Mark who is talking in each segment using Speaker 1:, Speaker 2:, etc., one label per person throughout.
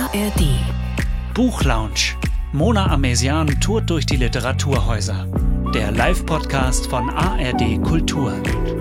Speaker 1: ARD
Speaker 2: Buchlounge. Mona Amesian tourt durch die Literaturhäuser. Der Live-Podcast von ARD Kultur.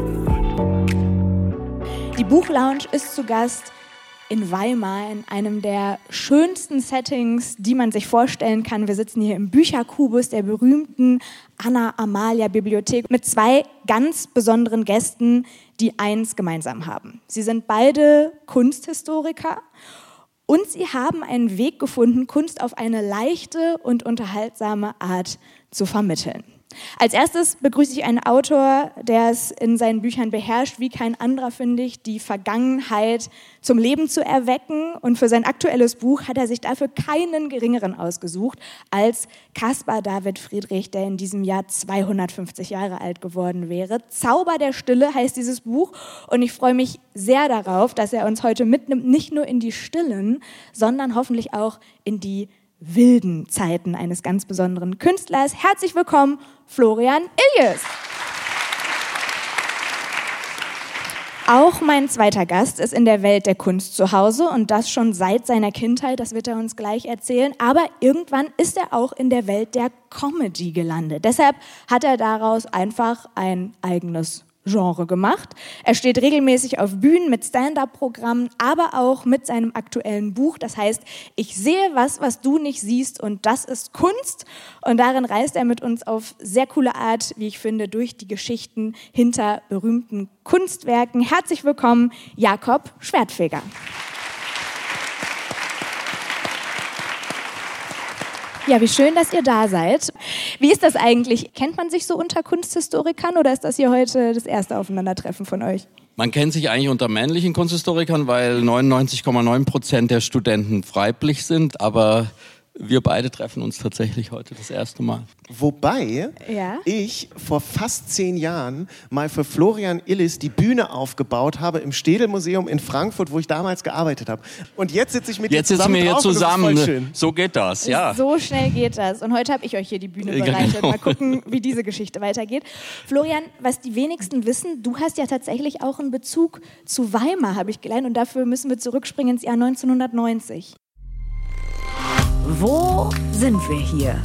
Speaker 3: Die Buchlounge ist zu Gast in Weimar, in einem der schönsten Settings, die man sich vorstellen kann. Wir sitzen hier im Bücherkubus der berühmten Anna-Amalia-Bibliothek mit zwei ganz besonderen Gästen, die eins gemeinsam haben. Sie sind beide Kunsthistoriker und sie haben einen Weg gefunden, Kunst auf eine leichte und unterhaltsame Art zu vermitteln. Als erstes begrüße ich einen Autor, der es in seinen Büchern beherrscht, wie kein anderer, finde ich, die Vergangenheit zum Leben zu erwecken. Und für sein aktuelles Buch hat er sich dafür keinen geringeren ausgesucht als Caspar David Friedrich, der in diesem Jahr 250 Jahre alt geworden wäre. Zauber der Stille heißt dieses Buch und ich freue mich sehr darauf, dass er uns heute mitnimmt, nicht nur in die stillen, sondern hoffentlich auch in die wilden Zeiten eines ganz besonderen Künstlers. Herzlich willkommen, Florian Illies. Auch mein zweiter Gast ist in der Welt der Kunst zu Hause und das schon seit seiner Kindheit, das wird er uns gleich erzählen. Aber irgendwann ist er auch in der Welt der Comedy gelandet. Deshalb hat er daraus einfach ein eigenes Genre gemacht. Er steht regelmäßig auf Bühnen mit Stand-up-Programmen, aber auch mit seinem aktuellen Buch. Das heißt, ich sehe was du nicht siehst und das ist Kunst. Und darin reist er mit uns auf sehr coole Art, wie ich finde, durch die Geschichten hinter berühmten Kunstwerken. Herzlich willkommen, Jakob Schwertfeger. Ja, wie schön, dass ihr da seid. Wie ist das eigentlich? Kennt man sich so unter Kunsthistorikern oder ist das hier heute das erste Aufeinandertreffen von euch?
Speaker 4: Man kennt sich eigentlich unter männlichen Kunsthistorikern, weil 99,9% der Studenten weiblich sind, aber wir beide treffen uns tatsächlich heute das erste Mal.
Speaker 5: Wobei ich vor fast 10 Jahren mal für Florian Illies die Bühne aufgebaut habe im Städel-Museum in Frankfurt, wo ich damals gearbeitet habe. Und jetzt sitze ich mit dir zusammen drauf. Jetzt sitzen wir hier zusammen.
Speaker 4: Das ist voll schön. So geht das, ja.
Speaker 3: So schnell geht das. Und heute habe ich euch hier die Bühne bereitet. Genau. Mal gucken, wie diese Geschichte weitergeht. Florian, was die wenigsten wissen, du hast ja tatsächlich auch einen Bezug zu Weimar, habe ich gelernt. Und dafür müssen wir zurückspringen ins Jahr 1990.
Speaker 1: Wo sind wir hier?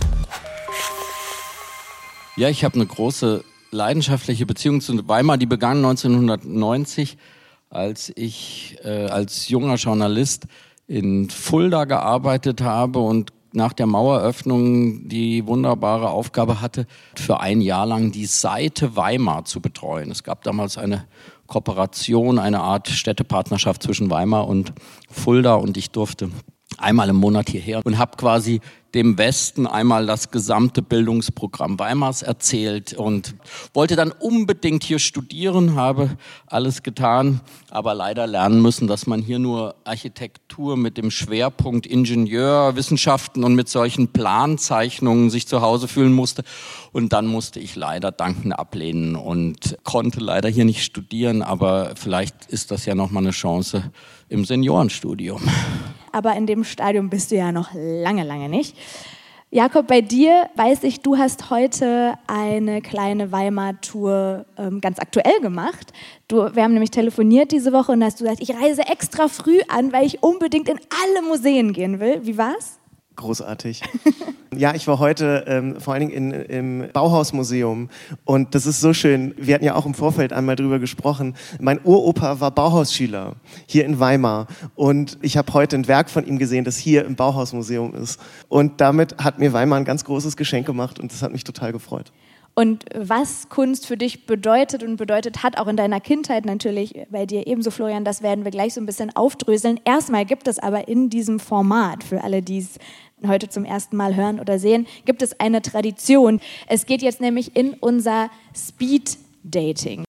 Speaker 4: Ja, ich habe eine große leidenschaftliche Beziehung zu Weimar, die begann 1990, als ich als junger Journalist in Fulda gearbeitet habe und nach der Maueröffnung die wunderbare Aufgabe hatte, für ein Jahr lang die Seite Weimar zu betreuen. Es gab damals eine Kooperation, eine Art Städtepartnerschaft zwischen Weimar und Fulda und ich durfte einmal im Monat hierher und habe quasi dem Westen einmal das gesamte Bildungsprogramm Weimars erzählt und wollte dann unbedingt hier studieren, habe alles getan, aber leider lernen müssen, dass man hier nur Architektur mit dem Schwerpunkt Ingenieurwissenschaften und mit solchen Planzeichnungen sich zu Hause fühlen musste. Und dann musste ich leider dankend ablehnen und konnte leider hier nicht studieren, aber vielleicht ist das ja nochmal eine Chance im Seniorenstudium.
Speaker 3: Aber in dem Stadium bist du ja noch lange nicht. Jakob, bei dir weiß ich, du hast heute eine kleine Weimar-Tour ganz aktuell gemacht. Wir haben nämlich telefoniert diese Woche und hast du gesagt, ich reise extra früh an, weil ich unbedingt in alle Museen gehen will. Wie war's?
Speaker 5: Großartig. Ja, ich war heute vor allen Dingen im Bauhausmuseum und das ist so schön. Wir hatten ja auch im Vorfeld einmal drüber gesprochen. Mein Uropa war Bauhausschüler hier in Weimar und ich habe heute ein Werk von ihm gesehen, das hier im Bauhausmuseum ist. Und damit hat mir Weimar ein ganz großes Geschenk gemacht und das hat mich total gefreut.
Speaker 3: Und was Kunst für dich bedeutet und bedeutet hat, auch in deiner Kindheit natürlich bei dir ebenso, Florian, das werden wir gleich so ein bisschen aufdröseln. Erstmal gibt es aber in diesem Format, für alle, die es heute zum ersten Mal hören oder sehen, gibt es eine Tradition. Es geht jetzt nämlich in unser Speed-Dating.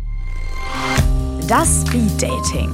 Speaker 1: Das Speed-Dating.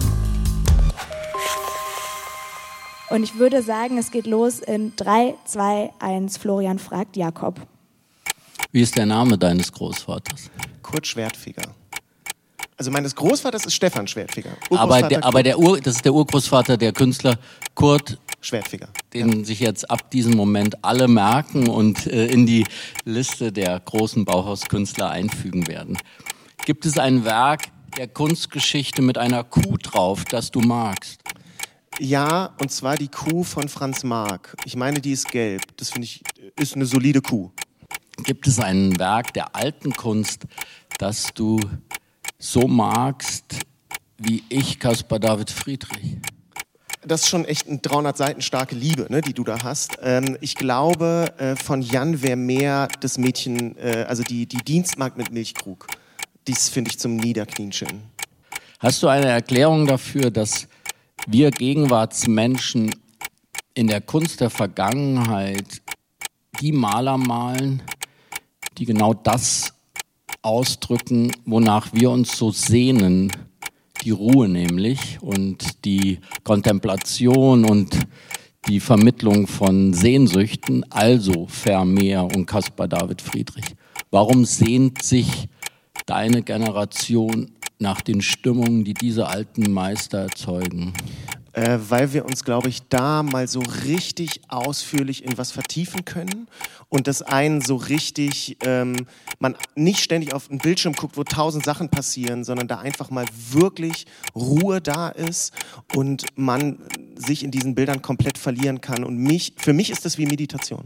Speaker 3: Und ich würde sagen, es geht los in 3, 2, 1. Florian fragt Jakob.
Speaker 4: Wie ist der Name deines Großvaters?
Speaker 5: Kurt Schwertfeger. Also meines Großvaters ist Stefan Schwertfeger.
Speaker 4: Das ist der Urgroßvater der Künstler Kurt
Speaker 5: Schwertfeger.
Speaker 4: Den sich jetzt ab diesem Moment alle merken und in die Liste der großen Bauhauskünstler einfügen werden. Gibt es ein Werk der Kunstgeschichte mit einer Kuh drauf, das du magst?
Speaker 5: Ja, und zwar die Kuh von Franz Marc. Ich meine, die ist gelb. Das finde ich, ist eine solide Kuh.
Speaker 4: Gibt es ein Werk der alten Kunst, das du so magst, wie ich Caspar David Friedrich?
Speaker 5: Das ist schon echt eine 300 Seiten starke Liebe, ne, die du da hast. Ich glaube, von Jan Vermeer das Mädchen, also die Dienstmagd mit Milchkrug. Dies finde ich zum Niederknien schön.
Speaker 4: Hast du eine Erklärung dafür, dass wir Gegenwartsmenschen in der Kunst der Vergangenheit die Maler malen, die genau das ausdrücken, wonach wir uns so sehnen? Die Ruhe nämlich und die Kontemplation und die Vermittlung von Sehnsüchten, also Vermeer und Caspar David Friedrich. Warum sehnt sich deine Generation nach den Stimmungen, die diese alten Meister erzeugen?
Speaker 5: Weil wir uns, glaube ich, da mal so richtig ausführlich in was vertiefen können und das einen so richtig, man nicht ständig auf den Bildschirm guckt, wo 1000 Sachen passieren, sondern da einfach mal wirklich Ruhe da ist und man sich in diesen Bildern komplett verlieren kann. Und für mich ist das wie Meditation.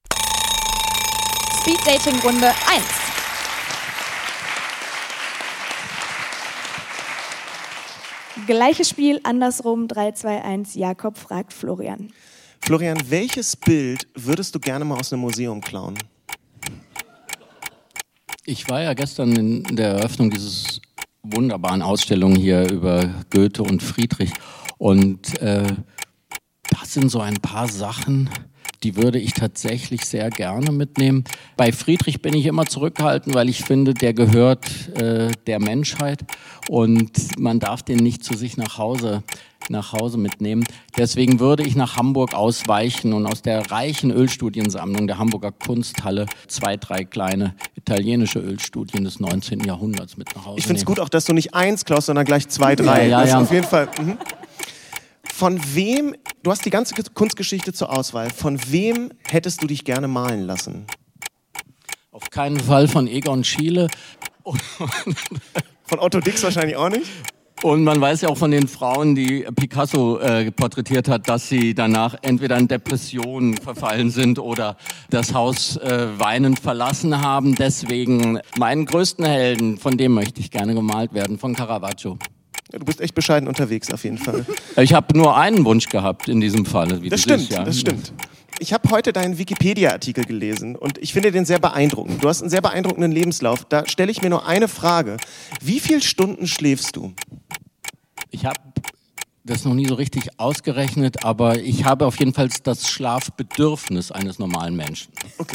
Speaker 3: Speed Dating Runde 1. Gleiches Spiel, andersrum, 3, 2, 1, Jakob fragt Florian.
Speaker 5: Florian, welches Bild würdest du gerne mal aus einem Museum klauen?
Speaker 4: Ich war ja gestern in der Eröffnung dieses wunderbaren Ausstellung hier über Goethe und Friedrich und das sind so ein paar Sachen, die würde ich tatsächlich sehr gerne mitnehmen. Bei Friedrich bin ich immer zurückgehalten, weil ich finde, der gehört der Menschheit und man darf den nicht zu sich nach Hause mitnehmen. Deswegen würde ich nach Hamburg ausweichen und aus der reichen Ölstudiensammlung der Hamburger Kunsthalle 2, 3 kleine italienische Ölstudien des 19. Jahrhunderts mit nach Hause nehmen.
Speaker 5: Ich finde es gut auch, dass du nicht 1 klaust, sondern gleich 2, 3.
Speaker 4: Ja.
Speaker 5: Das ist auf jeden Fall... Von wem, du hast die ganze Kunstgeschichte zur Auswahl, von wem hättest du dich gerne malen lassen?
Speaker 4: Auf keinen Fall von Egon Schiele.
Speaker 5: Von Otto Dix wahrscheinlich auch nicht?
Speaker 4: Und man weiß ja auch von den Frauen, die Picasso porträtiert hat, dass sie danach entweder in Depressionen verfallen sind oder das Haus weinend verlassen haben. Deswegen meinen größten Helden, von dem möchte ich gerne gemalt werden, von Caravaggio.
Speaker 5: Ja, du bist echt bescheiden unterwegs auf jeden Fall.
Speaker 4: Ich habe nur einen Wunsch gehabt in diesem Fall.
Speaker 5: Das stimmt. Ich habe heute deinen Wikipedia-Artikel gelesen und ich finde den sehr beeindruckend. Du hast einen sehr beeindruckenden Lebenslauf. Da stelle ich mir nur eine Frage. Wie viele Stunden schläfst du?
Speaker 4: Ich habe das noch nie so richtig ausgerechnet, aber ich habe auf jeden Fall das Schlafbedürfnis eines normalen Menschen.
Speaker 5: Okay.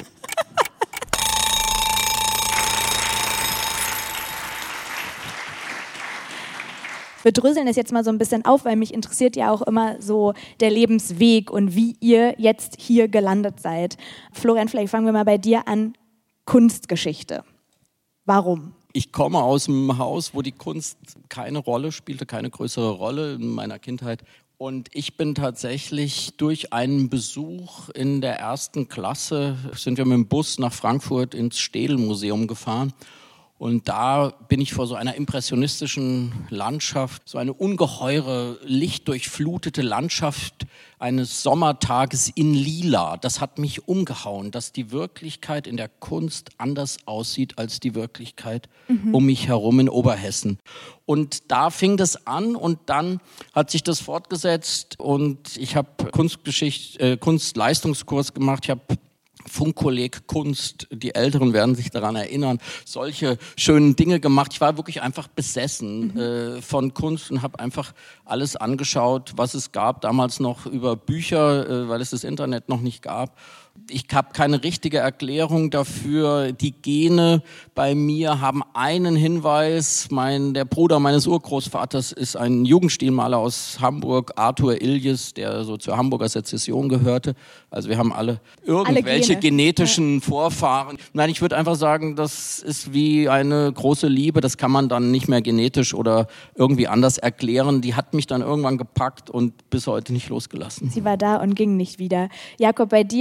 Speaker 3: Wir dröseln es jetzt mal so ein bisschen auf, weil mich interessiert ja auch immer so der Lebensweg und wie ihr jetzt hier gelandet seid. Florian, vielleicht fangen wir mal bei dir an. Kunstgeschichte. Warum?
Speaker 4: Ich komme aus einem Haus, wo die Kunst keine Rolle spielte, keine größere Rolle in meiner Kindheit. Und ich bin tatsächlich durch einen Besuch in der 1. Klasse, sind wir mit dem Bus nach Frankfurt ins Städel-Museum gefahren. Und da bin ich vor so einer impressionistischen Landschaft, so eine ungeheure, lichtdurchflutete Landschaft eines Sommertages in Lila. Das hat mich umgehauen, dass die Wirklichkeit in der Kunst anders aussieht als die Wirklichkeit um mich herum in Oberhessen. Und da fing das an und dann hat sich das fortgesetzt und ich habe Kunstleistungskurs gemacht. Ich habe Funkkolleg Kunst, die Älteren werden sich daran erinnern, solche schönen Dinge gemacht. Ich war wirklich einfach besessen von Kunst und habe einfach alles angeschaut, was es gab, damals noch über Bücher, weil es das Internet noch nicht gab. Ich habe keine richtige Erklärung dafür. Die Gene bei mir haben einen Hinweis. Der Bruder meines Urgroßvaters ist ein Jugendstilmaler aus Hamburg, Arthur Iljes, der so zur Hamburger Sezession gehörte. Also wir haben alle irgendwelche genetischen Vorfahren. Nein, ich würde einfach sagen, das ist wie eine große Liebe. Das kann man dann nicht mehr genetisch oder irgendwie anders erklären. Die hat mich dann irgendwann gepackt und bis heute nicht losgelassen.
Speaker 3: Sie war da und ging nicht wieder. Jakob, bei dir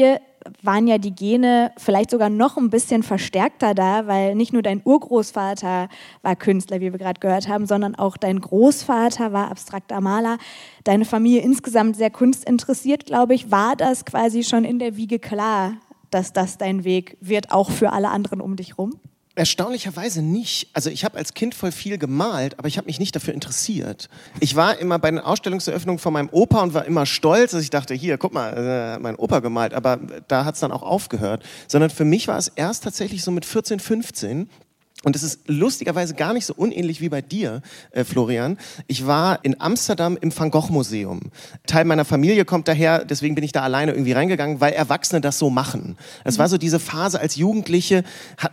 Speaker 3: waren ja die Gene vielleicht sogar noch ein bisschen verstärkter da, weil nicht nur dein Urgroßvater war Künstler, wie wir gerade gehört haben, sondern auch dein Großvater war abstrakter Maler. Deine Familie insgesamt sehr kunstinteressiert, glaube ich. War das quasi schon in der Wiege klar, dass das dein Weg wird, auch für alle anderen um dich rum?
Speaker 5: Erstaunlicherweise nicht. Also ich habe als Kind voll viel gemalt, aber ich habe mich nicht dafür interessiert. Ich war immer bei den Ausstellungseröffnungen von meinem Opa und war immer stolz, dass ich dachte, hier, guck mal, mein Opa gemalt, aber da hat es dann auch aufgehört. Sondern für mich war es erst tatsächlich so mit 14, 15. Und es ist lustigerweise gar nicht so unähnlich wie bei dir, Florian. Ich war in Amsterdam im Van Gogh Museum. Teil meiner Familie kommt daher, deswegen bin ich da alleine irgendwie reingegangen, weil Erwachsene das so machen. Es war so diese Phase als Jugendliche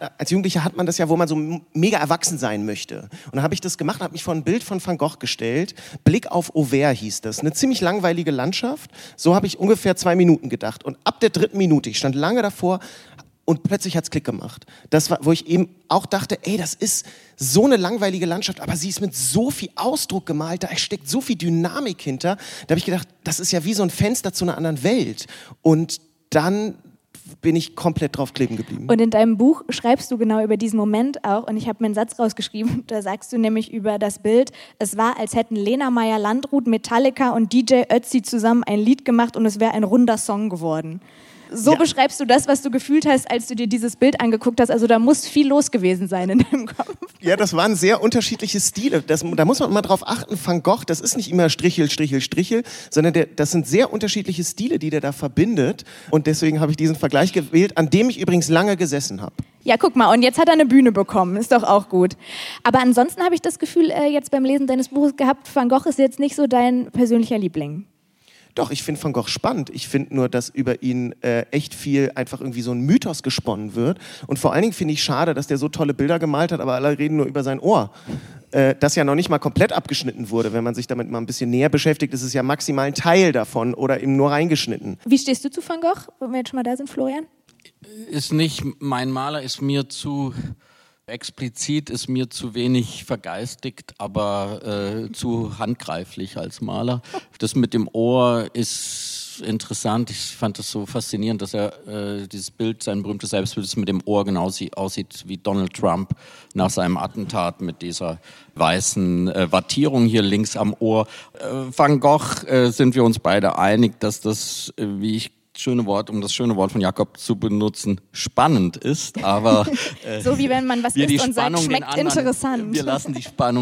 Speaker 5: hat man das ja, wo man so mega erwachsen sein möchte. Und dann habe ich das gemacht, habe mich vor ein Bild von Van Gogh gestellt. Blick auf Auvers hieß das. Eine ziemlich langweilige Landschaft. So habe ich ungefähr 2 Minuten gedacht. Und ab der 3. Minute, ich stand lange davor, und plötzlich hat's Klick gemacht. Das war, wo ich eben auch dachte, ey, das ist so eine langweilige Landschaft, aber sie ist mit so viel Ausdruck gemalt, da steckt so viel Dynamik hinter. Da habe ich gedacht, das ist ja wie so ein Fenster zu einer anderen Welt. Und dann bin ich komplett drauf kleben geblieben.
Speaker 3: Und in deinem Buch schreibst du genau über diesen Moment auch, und ich habe mir einen Satz rausgeschrieben, da sagst du nämlich über das Bild, es war, als hätten Lena Meyer-Landrut, Metallica und DJ Ötzi zusammen ein Lied gemacht und es wäre ein runder Song geworden. So beschreibst du das, was du gefühlt hast, als du dir dieses Bild angeguckt hast. Also da muss viel los gewesen sein in deinem Kopf.
Speaker 5: Ja, das waren sehr unterschiedliche Stile. Da muss man mal drauf achten, Van Gogh, das ist nicht immer Strichel, Strichel, Strichel, sondern das sind sehr unterschiedliche Stile, die der da verbindet. Und deswegen habe ich diesen Vergleich gewählt, an dem ich übrigens lange gesessen habe.
Speaker 3: Ja, guck mal, und jetzt hat er eine Bühne bekommen, ist doch auch gut. Aber ansonsten habe ich das Gefühl, jetzt beim Lesen deines Buches gehabt, Van Gogh ist jetzt nicht so dein persönlicher Liebling.
Speaker 5: Doch, ich finde Van Gogh spannend. Ich finde nur, dass über ihn echt viel einfach irgendwie so ein Mythos gesponnen wird. Und vor allen Dingen finde ich schade, dass der so tolle Bilder gemalt hat, aber alle reden nur über sein Ohr. Das ja noch nicht mal komplett abgeschnitten wurde. Wenn man sich damit mal ein bisschen näher beschäftigt, ist es ja maximal ein Teil davon oder eben nur reingeschnitten.
Speaker 3: Wie stehst du zu Van Gogh, wenn wir jetzt schon mal da sind, Florian?
Speaker 4: Ist nicht, mein Maler ist mir zu explizit, ist mir zu wenig vergeistigt, aber zu handgreiflich als Maler. Das mit dem Ohr ist interessant. Ich fand es so faszinierend, dass er dieses Bild, sein berühmtes Selbstbild, das mit dem Ohr genau aussieht wie Donald Trump nach seinem Attentat mit dieser weißen Wattierung hier links am Ohr. Van Gogh sind wir uns beide einig, dass das, wie ich um das schöne Wort von Jakob zu benutzen, spannend ist, aber
Speaker 3: so wie wenn man was isst und sagt, schmeckt interessant.
Speaker 4: Wir überlassen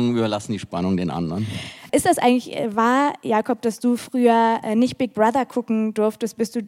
Speaker 4: die Spannung den anderen.
Speaker 3: Ist das eigentlich wahr, Jakob, dass du früher nicht Big Brother gucken durftest, bis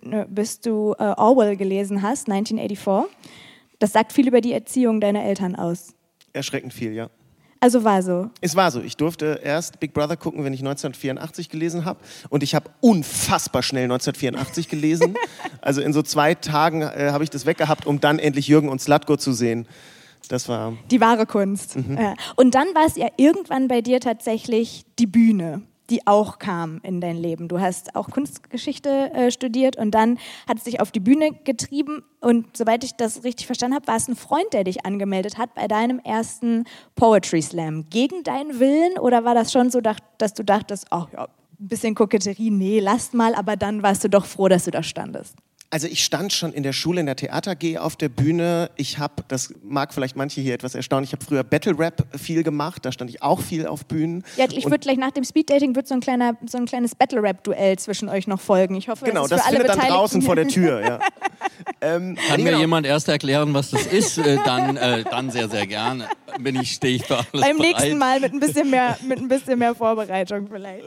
Speaker 3: du Orwell gelesen hast, 1984? Das sagt viel über die Erziehung deiner Eltern aus.
Speaker 5: Erschreckend viel, ja.
Speaker 3: Also war so? Es
Speaker 5: war so. Ich durfte erst Big Brother gucken, wenn ich 1984 gelesen habe. Und ich habe unfassbar schnell 1984 gelesen. Also in so 2 Tagen habe ich das weggehabt, um dann endlich Jürgen und Zlatko zu sehen. Das war
Speaker 3: die wahre Kunst. Mhm. Ja. Und dann war es ja irgendwann bei dir tatsächlich die Bühne, die auch kam in dein Leben. Du hast auch Kunstgeschichte studiert und dann hat es dich auf die Bühne getrieben und soweit ich das richtig verstanden habe, war es ein Freund, der dich angemeldet hat bei deinem ersten Poetry Slam. Gegen deinen Willen oder war das schon so, dass du dachtest, ach ja, ein bisschen Koketterie, nee, lasst mal, aber dann warst du doch froh, dass du da standest?
Speaker 5: Also ich stand schon in der Schule, in der Theater AG auf der Bühne. Das mag vielleicht manche hier etwas erstaunen, ich habe früher Battle Rap viel gemacht, da stand ich auch viel auf Bühnen.
Speaker 3: Ja, ich würde gleich nach dem Speeddating so ein kleines Battle Rap Duell zwischen euch noch folgen. Ich hoffe,
Speaker 5: genau,
Speaker 3: das ist für alle
Speaker 5: findet
Speaker 3: Beteiligten.
Speaker 5: dann draußen vor der Tür. Ja.
Speaker 4: Kann mir jemand erst erklären, was das ist? Dann sehr, sehr gerne. Stehe ich für alles
Speaker 3: beim
Speaker 4: bereit.
Speaker 3: Nächsten Mal mit ein bisschen mehr Vorbereitung vielleicht.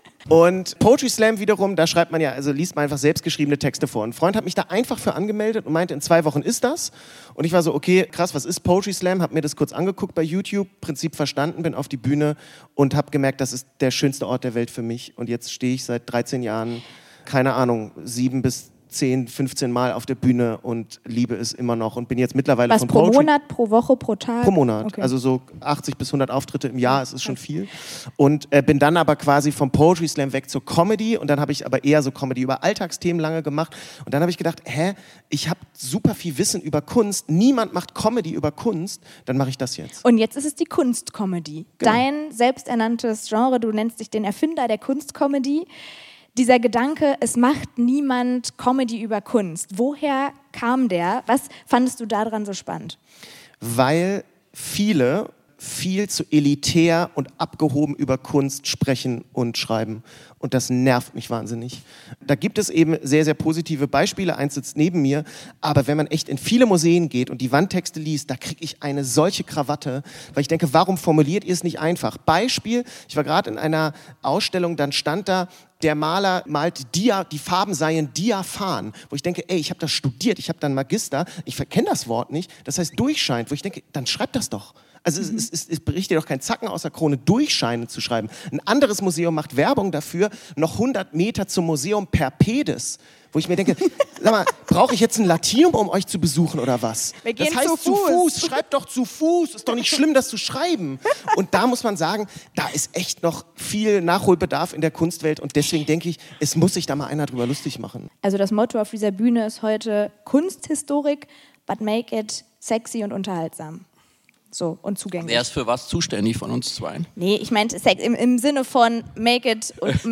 Speaker 5: Und Poetry Slam wiederum, da schreibt man ja, also liest man einfach selbstgeschriebene Texte vor. Ein Freund hat mich da einfach für angemeldet und meinte, in 2 Wochen ist das. Und ich war so, okay, krass, was ist Poetry Slam? Hab mir das kurz angeguckt bei YouTube, Prinzip verstanden, bin auf die Bühne und habe gemerkt, das ist der schönste Ort der Welt für mich. Und jetzt stehe ich seit 13 Jahren, keine Ahnung, 7 bis 10, 15 Mal auf der Bühne und liebe es immer noch und bin jetzt mittlerweile
Speaker 3: was,
Speaker 5: von
Speaker 3: pro
Speaker 5: Poetry...
Speaker 3: Monat, pro Woche, pro Tag?
Speaker 5: Pro Monat,
Speaker 3: okay.
Speaker 5: Also so 80 bis 100 Auftritte im Jahr, es ist schon viel. Und bin dann aber quasi vom Poetry Slam weg zur Comedy und dann habe ich aber eher so Comedy über Alltagsthemen lange gemacht und dann habe ich gedacht, ich habe super viel Wissen über Kunst, niemand macht Comedy über Kunst, dann mache ich das jetzt.
Speaker 3: Und jetzt ist es die Kunstcomedy. Genau. Dein selbsternanntes Genre, du nennst dich den Erfinder der Kunstcomedy. Dieser Gedanke, es macht niemand Comedy über Kunst. Woher kam der? Was fandest du daran so spannend?
Speaker 5: Weil viele viel zu elitär und abgehoben über Kunst sprechen und schreiben. Und das nervt mich wahnsinnig. Da gibt es eben sehr, sehr positive Beispiele. Eins sitzt neben mir. Aber wenn man echt in viele Museen geht und die Wandtexte liest, da kriege ich eine solche Krawatte, weil ich denke, warum formuliert ihr es nicht einfach? Beispiel, ich war gerade in einer Ausstellung, dann stand da, der Maler malt die Farben seien diaphan. Wo ich denke, ey, ich habe das studiert, ich habe dann Magister, ich kenne das Wort nicht, das heißt durchscheint. Wo ich denke, dann schreib das doch. Also es bricht dir doch kein Zacken aus der Krone, durchscheinend zu schreiben. Ein anderes Museum macht Werbung dafür, noch 100 Meter zum Museum Perpedes. Wo ich mir denke, sag mal, brauche ich jetzt ein Latinum, um euch zu besuchen oder was?
Speaker 3: Wir gehen
Speaker 5: das heißt zu Fuß. Schreibt doch zu Fuß. Ist doch nicht schlimm, das zu schreiben. Und da muss man sagen, da ist echt noch viel Nachholbedarf in der Kunstwelt. Und deswegen denke ich, es muss sich da mal einer drüber lustig machen.
Speaker 3: Also das Motto auf dieser Bühne ist heute Kunsthistorik, but make it sexy und unterhaltsam. So, und zugänglich.
Speaker 4: Wer ist für was zuständig von uns zwei?
Speaker 3: Nee, ich meinte Sex im Sinne von make it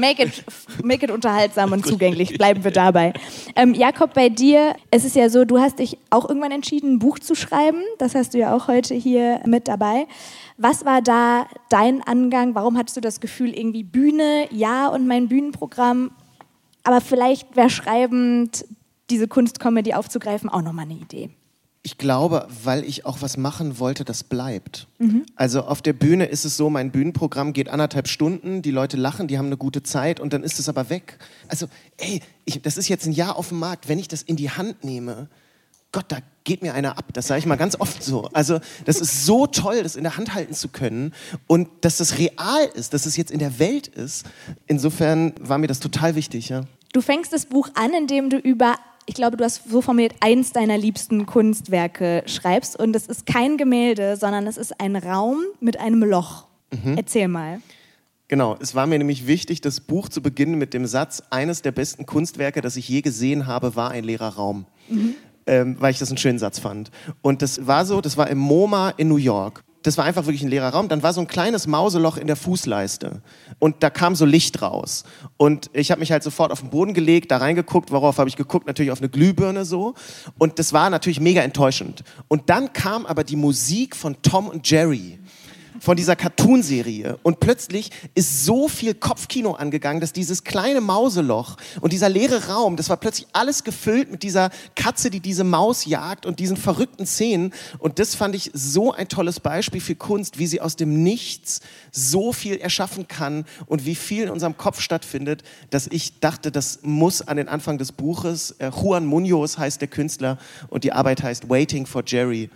Speaker 3: unterhaltsam und zugänglich. Bleiben wir dabei. Jakob, bei dir, es ist ja so, du hast dich auch irgendwann entschieden, ein Buch zu schreiben. Das hast du ja auch heute hier mit dabei. Was war da dein Angang? Warum hattest du das Gefühl, irgendwie Bühne, ja, und mein Bühnenprogramm, aber vielleicht wäre schreibend, diese Kunstcomedy aufzugreifen, auch nochmal eine Idee?
Speaker 5: Ich glaube, weil ich auch was machen wollte, das bleibt. Also auf der Bühne ist es so, mein Bühnenprogramm geht 1,5 Stunden, die Leute lachen, die haben eine gute Zeit und dann ist es aber weg. Also, ey, das ist jetzt ein Jahr auf dem Markt, wenn ich das in die Hand nehme, Gott, da geht mir einer ab. Das sage ich mal ganz oft so. Also das ist so toll, das in der Hand halten zu können und dass das real ist, dass es jetzt in der Welt ist. Insofern war mir das total wichtig, ja.
Speaker 3: Du fängst das Buch an, indem du ich glaube, du hast so formuliert, eins deiner liebsten Kunstwerke schreibst. Und es ist kein Gemälde, sondern es ist ein Raum mit einem Loch. Erzähl mal.
Speaker 5: Genau, es war mir nämlich wichtig, das Buch zu beginnen mit dem Satz, eines der besten Kunstwerke, das ich je gesehen habe, war ein leerer Raum. Weil ich das einen schönen Satz fand. Und das war so, das war im MoMA in New York. Das war einfach wirklich ein leerer Raum. Dann war so ein kleines Mauseloch in der Fußleiste. Und da kam so Licht raus. Und ich habe mich halt sofort auf den Boden gelegt, da reingeguckt. Worauf habe ich geguckt? Natürlich auf eine Glühbirne so. Und das war natürlich mega enttäuschend. Und dann kam aber die Musik von Tom und Jerry. Von dieser Cartoonserie. Und plötzlich ist so viel Kopfkino angegangen, dass dieses kleine Mauseloch und dieser leere Raum, das war plötzlich alles gefüllt mit dieser Katze, die diese Maus jagt und diesen verrückten Szenen. Und das fand ich so ein tolles Beispiel für Kunst, wie sie aus dem Nichts so viel erschaffen kann und wie viel in unserem Kopf stattfindet, dass ich dachte, das muss an den Anfang des Buches. Juan Muñoz heißt der Künstler und die Arbeit heißt Waiting for Jerry.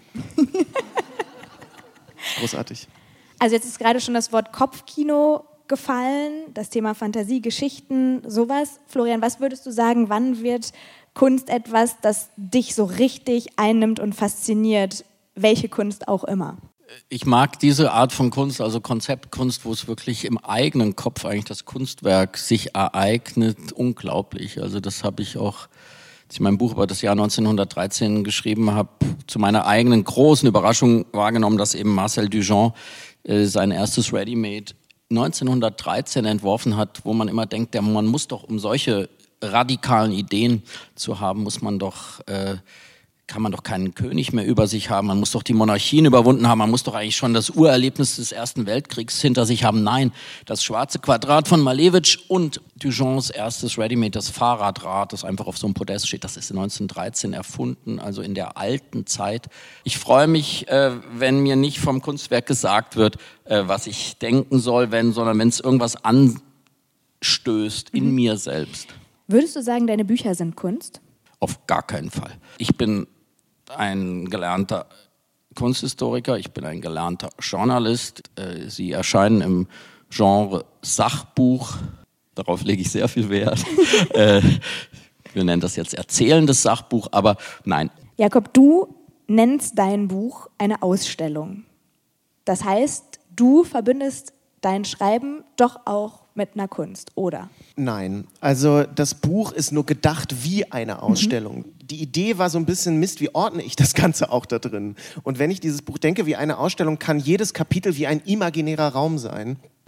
Speaker 5: Großartig.
Speaker 3: Also jetzt ist gerade schon das Wort Kopfkino gefallen, das Thema Fantasie, Geschichten, sowas. Florian, was würdest du sagen, wann wird Kunst etwas, das dich so richtig einnimmt und fasziniert, welche Kunst auch immer?
Speaker 4: Ich mag diese Art von Kunst, also Konzeptkunst, wo es wirklich im eigenen Kopf eigentlich das Kunstwerk sich ereignet, unglaublich. Also das habe ich auch, als ich mein Buch über das Jahr 1913 geschrieben habe, zu meiner eigenen großen Überraschung wahrgenommen, dass eben Marcel Duchamp sein erstes Ready-Made 1913 entworfen hat, wo man immer denkt, man muss doch, um solche radikalen Ideen zu haben, kann man doch keinen König mehr über sich haben, man muss doch die Monarchien überwunden haben, man muss doch eigentlich schon das Urerlebnis des Ersten Weltkriegs hinter sich haben. Nein, das schwarze Quadrat von Malevich und Duchamps erstes Ready-Made, das Fahrradrad, das einfach auf so einem Podest steht, das ist 1913 erfunden, also in der alten Zeit. Ich freue mich, wenn mir nicht vom Kunstwerk gesagt wird, was ich denken soll, sondern wenn es irgendwas anstößt in mir selbst.
Speaker 3: Würdest du sagen, deine Bücher sind Kunst?
Speaker 4: Auf gar keinen Fall. Ich bin ein gelernter Kunsthistoriker, ich bin ein gelernter Journalist. Sie erscheinen im Genre Sachbuch. Darauf lege ich sehr viel Wert. Wir nennen das jetzt erzählendes Sachbuch, aber nein.
Speaker 3: Jakob, du nennst dein Buch eine Ausstellung. Das heißt, du verbindest dein Schreiben doch auch mit einer Kunst, oder?
Speaker 5: Nein, also das Buch ist nur gedacht wie eine Ausstellung. Die Idee war so ein bisschen, Mist, wie ordne ich das Ganze auch da drin? Und wenn ich dieses Buch denke wie eine Ausstellung, kann jedes Kapitel wie ein imaginärer Raum sein.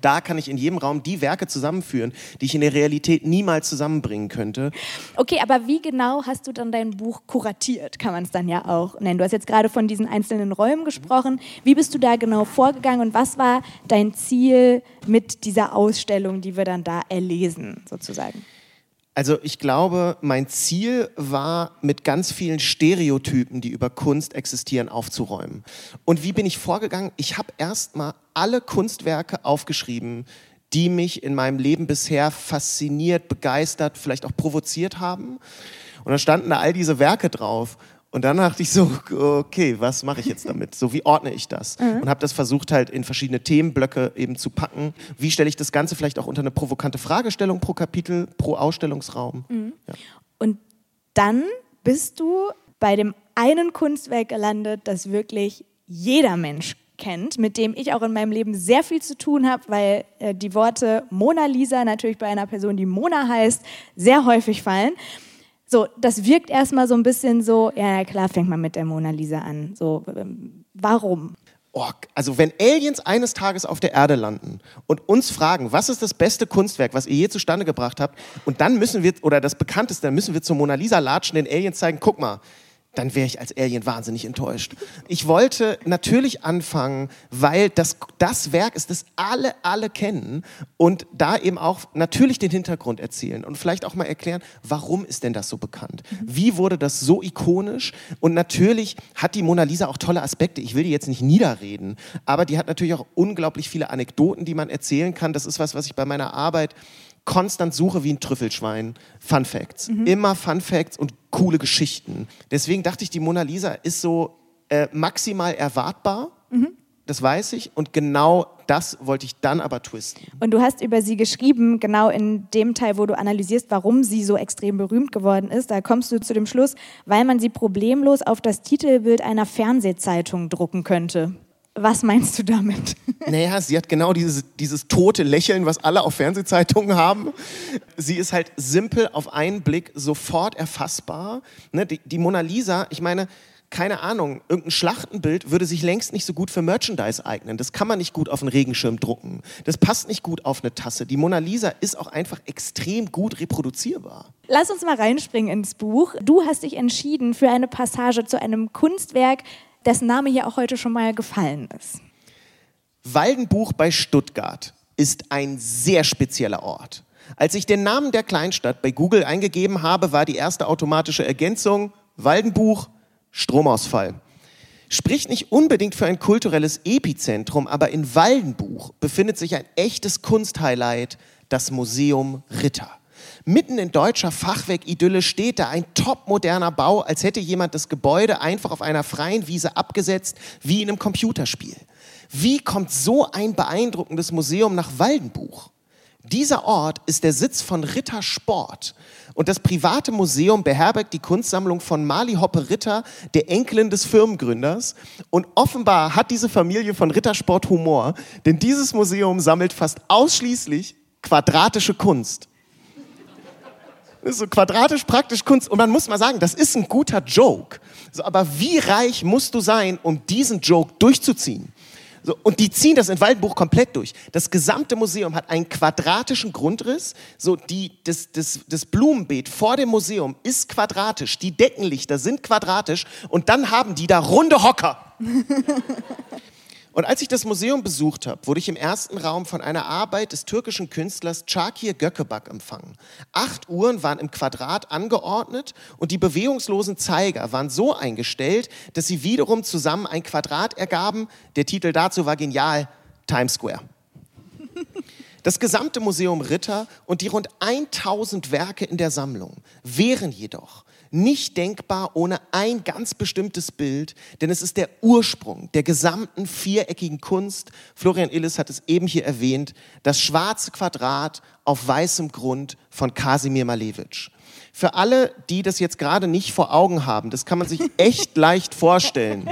Speaker 5: Da kann ich in jedem Raum die Werke zusammenführen, die ich in der Realität niemals zusammenbringen könnte.
Speaker 3: Okay, aber wie genau hast du dann dein Buch kuratiert, kann man es dann ja auch nennen. Du hast jetzt gerade von diesen einzelnen Räumen gesprochen. Wie bist du da genau vorgegangen und was war dein Ziel mit dieser Ausstellung, die wir dann da erlesen, sozusagen?
Speaker 5: Also ich glaube, mein Ziel war, mit ganz vielen Stereotypen, die über Kunst existieren, aufzuräumen. Und wie bin ich vorgegangen? Ich habe erstmal alle Kunstwerke aufgeschrieben, die mich in meinem Leben bisher fasziniert, begeistert, vielleicht auch provoziert haben. Und dann standen da all diese Werke drauf. Und dann dachte ich so, okay, was mache ich jetzt damit? So, wie ordne ich das? Und habe das versucht halt in verschiedene Themenblöcke eben zu packen. Wie stelle ich das Ganze vielleicht auch unter eine provokante Fragestellung pro Kapitel, pro Ausstellungsraum? Ja.
Speaker 3: Und dann bist du bei dem einen Kunstwerk gelandet, das wirklich jeder Mensch kennt, mit dem ich auch in meinem Leben sehr viel zu tun habe, weil die Worte Mona Lisa natürlich bei einer Person, die Mona heißt, sehr häufig fallen. So, das wirkt erstmal so ein bisschen so, ja klar, fängt man mit der Mona Lisa an. So, warum?
Speaker 5: Oh, also wenn Aliens eines Tages auf der Erde landen und uns fragen, was ist das beste Kunstwerk, was ihr je zustande gebracht habt, und dann müssen wir, oder das bekannteste, dann müssen wir zur Mona Lisa latschen, den Aliens zeigen, guck mal, dann wäre ich als Alien wahnsinnig enttäuscht. Ich wollte natürlich anfangen, weil das Werk ist, das alle kennen, und da eben auch natürlich den Hintergrund erzählen und vielleicht auch mal erklären, warum ist denn das so bekannt? Wie wurde das so ikonisch? Und natürlich hat die Mona Lisa auch tolle Aspekte. Ich will die jetzt nicht niederreden, aber die hat natürlich auch unglaublich viele Anekdoten, die man erzählen kann. Das ist was ich bei meiner Arbeit konstant suche wie ein Trüffelschwein. Fun Facts. Immer Fun Facts und coole Geschichten. Deswegen dachte ich, die Mona Lisa ist so maximal erwartbar. Das weiß ich. Und genau das wollte ich dann aber twisten.
Speaker 3: Und du hast über sie geschrieben, genau in dem Teil, wo du analysierst, warum sie so extrem berühmt geworden ist. Da kommst du zu dem Schluss, weil man sie problemlos auf das Titelbild einer Fernsehzeitung drucken könnte. Was meinst du damit?
Speaker 5: Naja, sie hat genau dieses tote Lächeln, was alle auf Fernsehzeitungen haben. Sie ist halt simpel auf einen Blick sofort erfassbar. Ne, die Mona Lisa, ich meine, keine Ahnung, irgendein Schlachtenbild würde sich längst nicht so gut für Merchandise eignen. Das kann man nicht gut auf einen Regenschirm drucken. Das passt nicht gut auf eine Tasse. Die Mona Lisa ist auch einfach extrem gut reproduzierbar.
Speaker 3: Lass uns mal reinspringen ins Buch. Du hast dich entschieden für eine Passage zu einem Kunstwerk, dessen Name hier auch heute schon mal gefallen ist.
Speaker 5: Waldenbuch bei Stuttgart ist ein sehr spezieller Ort. Als ich den Namen der Kleinstadt bei Google eingegeben habe, war die erste automatische Ergänzung Waldenbuch, Stromausfall. Spricht nicht unbedingt für ein kulturelles Epizentrum, aber in Waldenbuch befindet sich ein echtes Kunsthighlight, das Museum Ritter. Mitten in deutscher Fachwerk-Idylle steht da ein topmoderner Bau, als hätte jemand das Gebäude einfach auf einer freien Wiese abgesetzt, wie in einem Computerspiel. Wie kommt so ein beeindruckendes Museum nach Waldenbuch? Dieser Ort ist der Sitz von Ritter Sport. Und das private Museum beherbergt die Kunstsammlung von Marli Hoppe Ritter, der Enkelin des Firmengründers. Und offenbar hat diese Familie von Rittersport Humor, denn dieses Museum sammelt fast ausschließlich quadratische Kunst. Das ist so quadratisch, praktisch Kunst. Und man muss mal sagen, das ist ein guter Joke. So, aber wie reich musst du sein, um diesen Joke durchzuziehen? So, und die ziehen das in Waldenbuch komplett durch. Das gesamte Museum hat einen quadratischen Grundriss. So, das Blumenbeet vor dem Museum ist quadratisch. Die Deckenlichter sind quadratisch. Und dann haben die da runde Hocker. Und als ich das Museum besucht habe, wurde ich im ersten Raum von einer Arbeit des türkischen Künstlers Çakir Gökebak empfangen. 8 Uhren waren im Quadrat angeordnet und die bewegungslosen Zeiger waren so eingestellt, dass sie wiederum zusammen ein Quadrat ergaben. Der Titel dazu war genial: Times Square. Das gesamte Museum Ritter und die rund 1000 Werke in der Sammlung wären jedoch nicht denkbar ohne ein ganz bestimmtes Bild, denn es ist der Ursprung der gesamten viereckigen Kunst. Florian Illis hat es eben hier erwähnt, das schwarze Quadrat auf weißem Grund von Kasimir Malevich. Für alle, die das jetzt gerade nicht vor Augen haben, das kann man sich echt leicht vorstellen.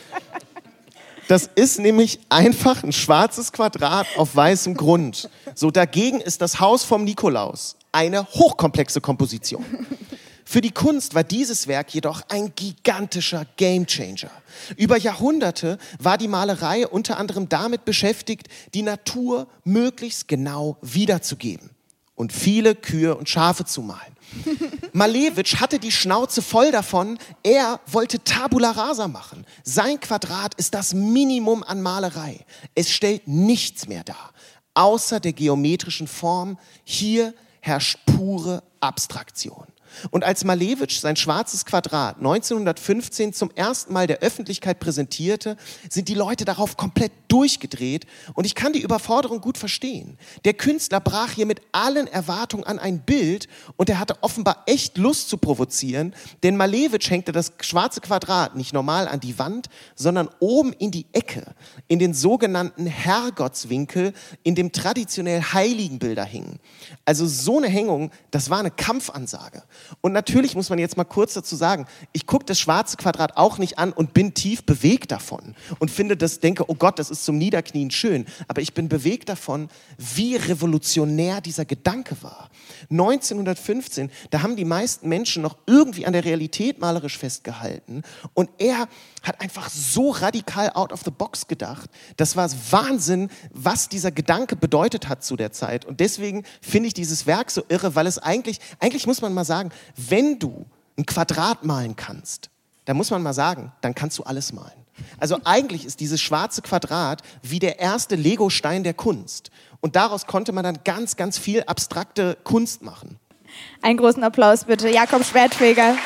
Speaker 5: Das ist nämlich einfach ein schwarzes Quadrat auf weißem Grund. So, dagegen ist das Haus vom Nikolaus eine hochkomplexe Komposition. Für die Kunst war dieses Werk jedoch ein gigantischer Gamechanger. Über Jahrhunderte war die Malerei unter anderem damit beschäftigt, die Natur möglichst genau wiederzugeben und viele Kühe und Schafe zu malen. Malevich hatte die Schnauze voll davon, er wollte Tabula Rasa machen. Sein Quadrat ist das Minimum an Malerei. Es stellt nichts mehr dar, außer der geometrischen Form. Hier herrscht pure Abstraktion. Und als Malevich sein schwarzes Quadrat 1915 zum ersten Mal der Öffentlichkeit präsentierte, sind die Leute darauf komplett durchgedreht und ich kann die Überforderung gut verstehen. Der Künstler brach hier mit allen Erwartungen an ein Bild und er hatte offenbar echt Lust zu provozieren, denn Malevich hängte das schwarze Quadrat nicht normal an die Wand, sondern oben in die Ecke, in den sogenannten Herrgottswinkel, in dem traditionell Heiligenbilder hingen. Also so eine Hängung, das war eine Kampfansage. Und natürlich muss man jetzt mal kurz dazu sagen, ich gucke das schwarze Quadrat auch nicht an und bin tief bewegt davon und denke, oh Gott, das ist zum Niederknien schön. Aber ich bin bewegt davon, wie revolutionär dieser Gedanke war. 1915, da haben die meisten Menschen noch irgendwie an der Realität malerisch festgehalten und er hat einfach so radikal out of the box gedacht. Das war Wahnsinn, was dieser Gedanke bedeutet hat zu der Zeit. Und deswegen finde ich dieses Werk so irre, weil es eigentlich muss man mal sagen, wenn du ein Quadrat malen kannst, dann muss man mal sagen, dann kannst du alles malen. Also eigentlich ist dieses schwarze Quadrat wie der erste Legostein der Kunst. Und daraus konnte man dann ganz, ganz viel abstrakte Kunst machen.
Speaker 3: Einen großen Applaus bitte, Jakob Schwertfeger.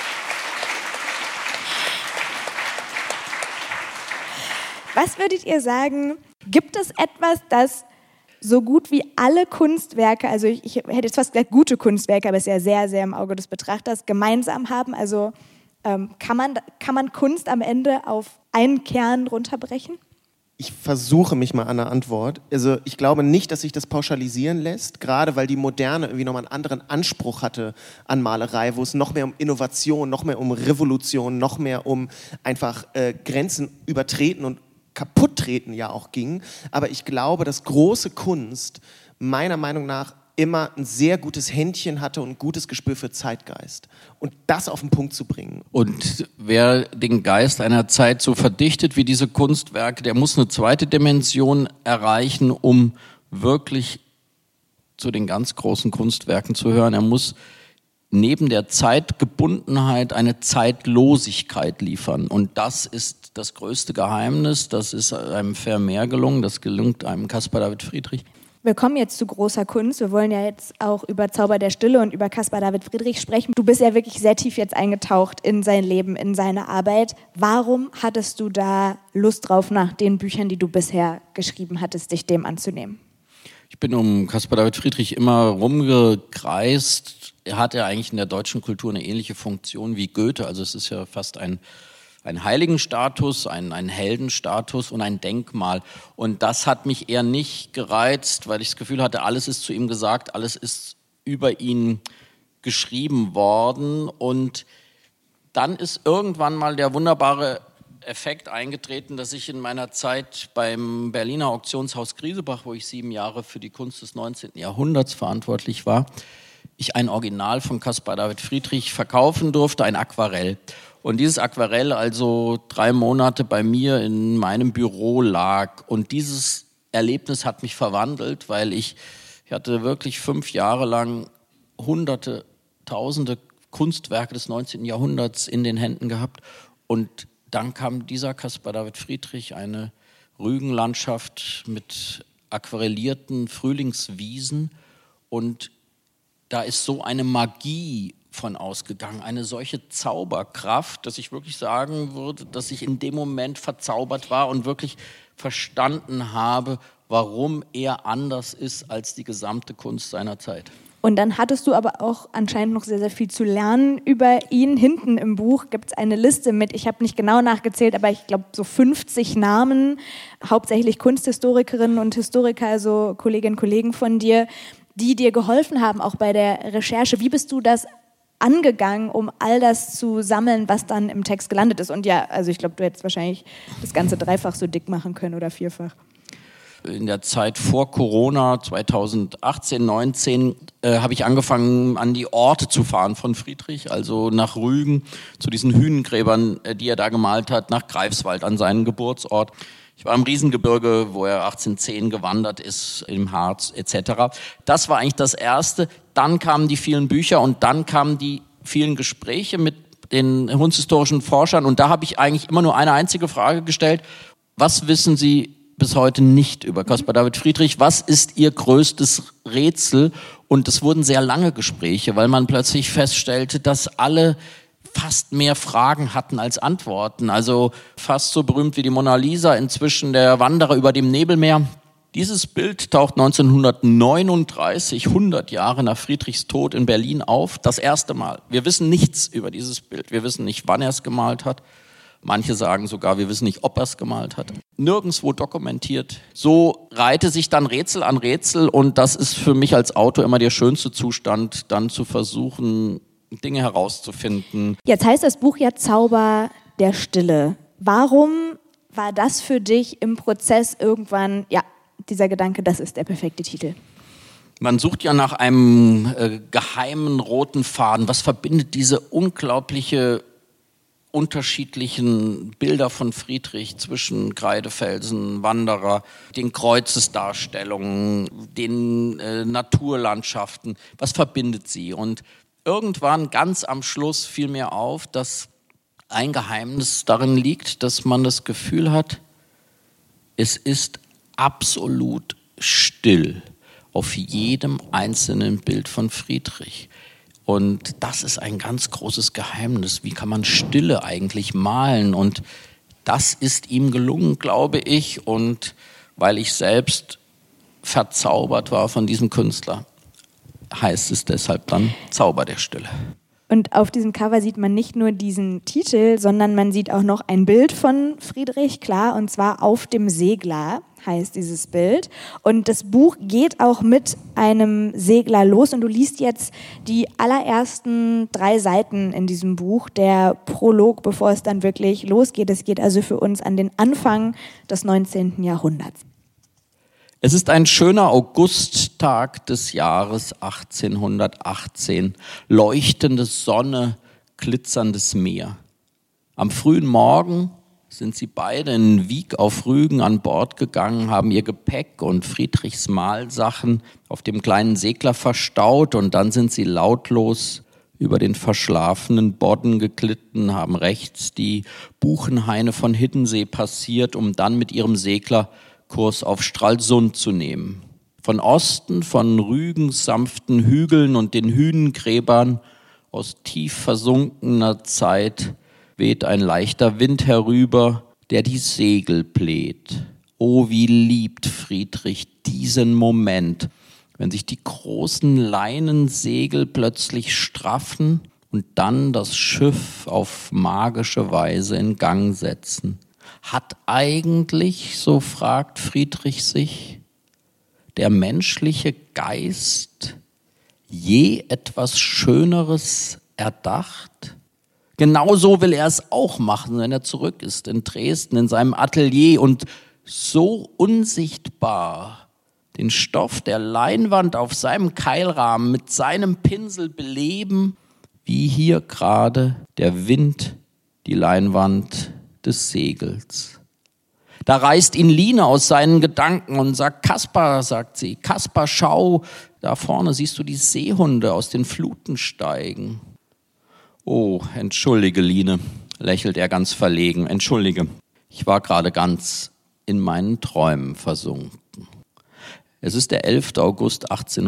Speaker 3: Was würdet ihr sagen, gibt es etwas, das so gut wie alle Kunstwerke, also ich hätte jetzt fast gesagt gute Kunstwerke, aber es ist ja sehr, sehr im Auge des Betrachters, gemeinsam haben? Also kann man Kunst am Ende auf einen Kern runterbrechen?
Speaker 5: Ich versuche mich mal an der Antwort. Also ich glaube nicht, dass sich das pauschalisieren lässt, gerade weil die Moderne irgendwie nochmal einen anderen Anspruch hatte an Malerei, wo es noch mehr um Innovation, noch mehr um Revolution, noch mehr um einfach Grenzen übertreten und kaputt treten ja auch ging. Aber ich glaube, dass große Kunst meiner Meinung nach immer ein sehr gutes Händchen hatte und ein gutes Gespür für Zeitgeist. Und das auf den Punkt zu bringen.
Speaker 4: Und wer den Geist einer Zeit so verdichtet wie diese Kunstwerke, der muss eine zweite Dimension erreichen, um wirklich zu den ganz großen Kunstwerken zu hören. Er muss neben der Zeitgebundenheit eine Zeitlosigkeit liefern. Und das ist das größte Geheimnis. Das ist einem Vermeer gelungen. Das gelingt einem Caspar David Friedrich.
Speaker 3: Wir kommen jetzt zu großer Kunst. Wir wollen ja jetzt auch über Zauber der Stille und über Caspar David Friedrich sprechen. Du bist ja wirklich sehr tief jetzt eingetaucht in sein Leben, in seine Arbeit. Warum hattest du da Lust drauf, nach den Büchern, die du bisher geschrieben hattest, dich dem anzunehmen?
Speaker 4: Ich bin um Caspar David Friedrich immer rumgekreist. Er hatte eigentlich in der deutschen Kultur eine ähnliche Funktion wie Goethe. Also es ist ja fast ein Heiligenstatus, ein Heldenstatus und ein Denkmal. Und das hat mich eher nicht gereizt, weil ich das Gefühl hatte, alles ist zu ihm gesagt, alles ist über ihn geschrieben worden. Und dann ist irgendwann mal der wunderbare Effekt eingetreten, dass ich in meiner Zeit beim Berliner Auktionshaus Griesebach, wo ich 7 Jahre für die Kunst des 19. Jahrhunderts verantwortlich war, ich ein Original von Caspar David Friedrich verkaufen durfte, ein Aquarell. Und dieses Aquarell also 3 Monate bei mir in meinem Büro lag. Und dieses Erlebnis hat mich verwandelt, weil ich hatte wirklich 5 Jahre lang Hunderte, Tausende Kunstwerke des 19. Jahrhunderts in den Händen gehabt. Und dann kam dieser Caspar David Friedrich, eine Rügenlandschaft mit aquarellierten Frühlingswiesen. Und da ist so eine Magie von ausgegangen, eine solche Zauberkraft, dass ich wirklich sagen würde, dass ich in dem Moment verzaubert war und wirklich verstanden habe, warum er anders ist als die gesamte Kunst seiner Zeit.
Speaker 3: Und dann hattest du aber auch anscheinend noch sehr, sehr viel zu lernen über ihn. Hinten im Buch gibt es eine Liste mit, ich habe nicht genau nachgezählt, aber ich glaube so 50 Namen, hauptsächlich Kunsthistorikerinnen und Historiker, also Kolleginnen und Kollegen von dir, die dir geholfen haben, auch bei der Recherche. Wie bist du das angegangen, um all das zu sammeln, was dann im Text gelandet ist? Und ja, also ich glaube, du hättest wahrscheinlich das Ganze 3-fach so dick machen können oder 4-fach.
Speaker 4: in der Zeit vor Corona, 2018, 19, habe ich angefangen, an die Orte zu fahren von Friedrich, also nach Rügen, zu diesen Hünengräbern, die er da gemalt hat, nach Greifswald, an seinen Geburtsort. Ich war im Riesengebirge, wo er 1810 gewandert ist, im Harz etc. Das war eigentlich das Erste. Dann kamen die vielen Bücher und dann kamen die vielen Gespräche mit den kunsthistorischen Forschern. Und da habe ich eigentlich immer nur eine einzige Frage gestellt. Was wissen Sie bis heute nicht über Caspar David Friedrich? Was ist Ihr größtes Rätsel? Und es wurden sehr lange Gespräche, weil man plötzlich feststellte, dass alle fast mehr Fragen hatten als Antworten. Also fast so berühmt wie die Mona Lisa, inzwischen der Wanderer über dem Nebelmeer. Dieses Bild taucht 1939, 100 Jahre nach Friedrichs Tod in Berlin auf, das erste Mal. Wir wissen nichts über dieses Bild. Wir wissen nicht, wann er es gemalt hat. Manche sagen sogar, wir wissen nicht, ob er es gemalt hat. Nirgendwo dokumentiert. So reihte sich dann Rätsel an Rätsel und das ist für mich als Autor immer der schönste Zustand, dann zu versuchen, Dinge herauszufinden.
Speaker 3: Jetzt heißt das Buch ja Zauber der Stille. Warum war das für dich im Prozess irgendwann, dieser Gedanke, das ist der perfekte Titel?
Speaker 4: Man sucht ja nach einem geheimen roten Faden. Was verbindet diese unglaubliche unterschiedlichen Bilder von Friedrich zwischen Kreidefelsen, Wanderer, den Kreuzesdarstellungen, den Naturlandschaften? Was verbindet sie? Und irgendwann ganz am Schluss fiel mir auf, dass ein Geheimnis darin liegt, dass man das Gefühl hat, es ist absolut still auf jedem einzelnen Bild von Friedrich. Und das ist ein ganz großes Geheimnis. Wie kann man Stille eigentlich malen? Und das ist ihm gelungen, glaube ich. Und weil ich selbst verzaubert war von diesem Künstler, heißt es deshalb dann Zauber der Stille.
Speaker 3: Und auf diesem Cover sieht man nicht nur diesen Titel, sondern man sieht auch noch ein Bild von Friedrich, klar, und zwar Auf dem Segler heißt dieses Bild. Und das Buch geht auch mit einem Segler los und du liest jetzt die allerersten 3 Seiten in diesem Buch, der Prolog, bevor es dann wirklich losgeht. Es geht also für uns an den Anfang des 19. Jahrhunderts.
Speaker 4: Es ist ein schöner Augusttag des Jahres 1818. Leuchtende Sonne, glitzerndes Meer. Am frühen Morgen sind sie beide in Wiek auf Rügen an Bord gegangen, haben ihr Gepäck und Friedrichs Malsachen auf dem kleinen Segler verstaut und dann sind sie lautlos über den verschlafenen Bodden geglitten, haben rechts die Buchenhaine von Hiddensee passiert, um dann mit ihrem Segler Kurs auf Stralsund zu nehmen. Von Osten, von Rügens sanften Hügeln und den Hünengräbern aus tief versunkener Zeit weht ein leichter Wind herüber, der die Segel bläht. Oh, wie liebt Friedrich diesen Moment, wenn sich die großen Leinensegel plötzlich straffen und dann das Schiff auf magische Weise in Gang setzen. Hat eigentlich, so fragt Friedrich sich, der menschliche Geist je etwas Schöneres erdacht? Genauso will er es auch machen, wenn er zurück ist in Dresden, in seinem Atelier und so unsichtbar den Stoff der Leinwand auf seinem Keilrahmen mit seinem Pinsel beleben, wie hier gerade der Wind die Leinwand des Segels. Da reißt ihn Line aus seinen Gedanken und sagt, Caspar, sagt sie, Caspar, schau, da vorne siehst du die Seehunde aus den Fluten steigen. Oh, entschuldige, Line, lächelt er ganz verlegen, entschuldige, ich war gerade ganz in meinen Träumen versunken. Es ist der 11. August